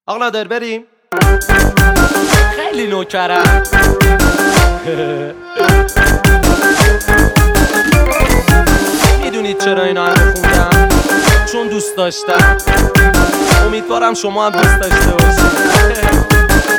آقا نادر بریم. خیلی نوکرم. میدونید چرا اینا همه خوندم؟ چون دوست داشتم. امیدوارم شما هم دوست داشته باشید.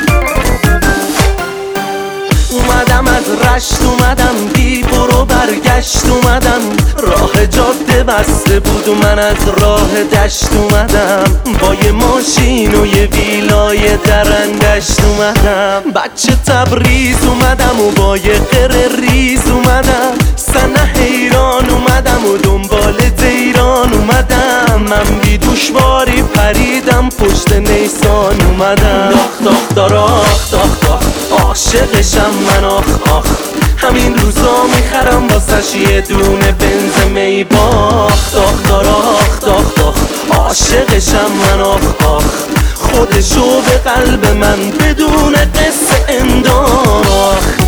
اومدم از رشت، اومدم بی برو برگشت، اومدم راه جاده بسته بود و من از راه دشت اومدم، با یه ماشین و یه ویلای درندشت اومدم، بچه تبریز اومدم و با یه قره ریز اومدم، سنه حیران اومدم و دنبال دیران اومدم، من بی دوشواری پریدم پشت نیسان اومدم، داخ داخ داراخ داخ داخ عاشقشم من آخ آخ، همین روزا میخرم واسش یه دونه بنز می باخ، داخ داراخ داخ داخ عاشقشم من آخ آخ، خودشو به قلب من بدون قصه انداخت.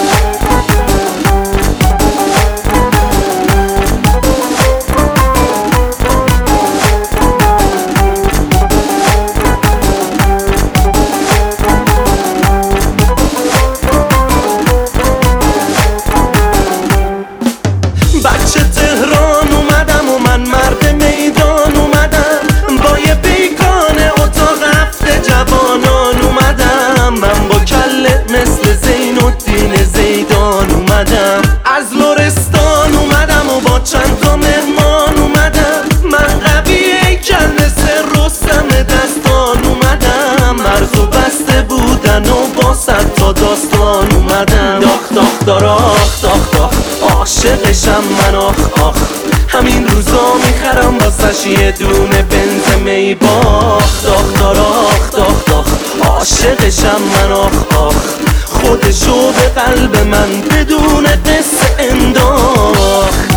بچه تهران اومدم و من مرد میدان اومدم، با یه بیگانه اتاق هفته جوانان اومدم، من با کله مثل زین الدین زیدان اومدم، از لرستان اومدم و با چند تا مهمان اومدم، من قوی هیکل مثل رستم دستان اومدم، مرزو بسته بودن و با 100 تا داستان اومدم، داخ داخ داراخ داخ داخ عاشقشم من آخ آخ، همین روزا میخرم واسش یه دونه بنز می باخ، داخ داراخ داخ داخ عاشقشم من آخ آخ، خودشو به قلب من بدون قصه انداخت.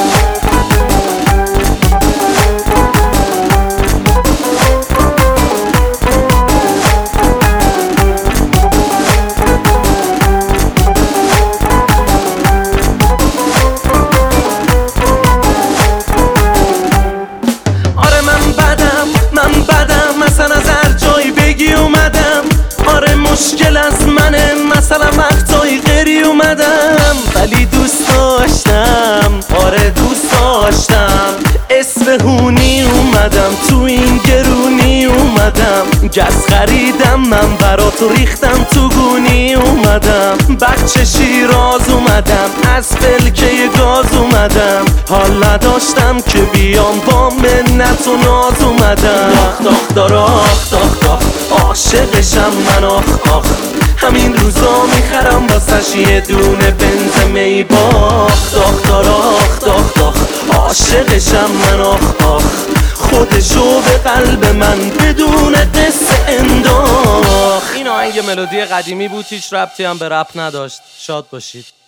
مشکل از منه مثلا وقتایی غیری اومدم، ولی دوست داشتم، آره دوست داشتم، اصفهونی اومدم، تو این گرونی اومدم، گز خریدم من برات ریختم تو گونی اومدم، بچه شیراز اومدم، از فلکه گاز اومدم، حال نداشتم که بیام با منت و ناز اومدم، داخ داخ داراخ داخ داخ عاشقشم من آخ آخ، همین روزا میخرم واسش یه دونه بنز می باخ، داخ داراخ داخ داخ عاشقشم من آخ آخ، خودشو به قلب من بدون قصه انداخت. این آهنگ ملودی قدیمی بود، هیچ ربطی هم به رپ نداشت. شاد باشید.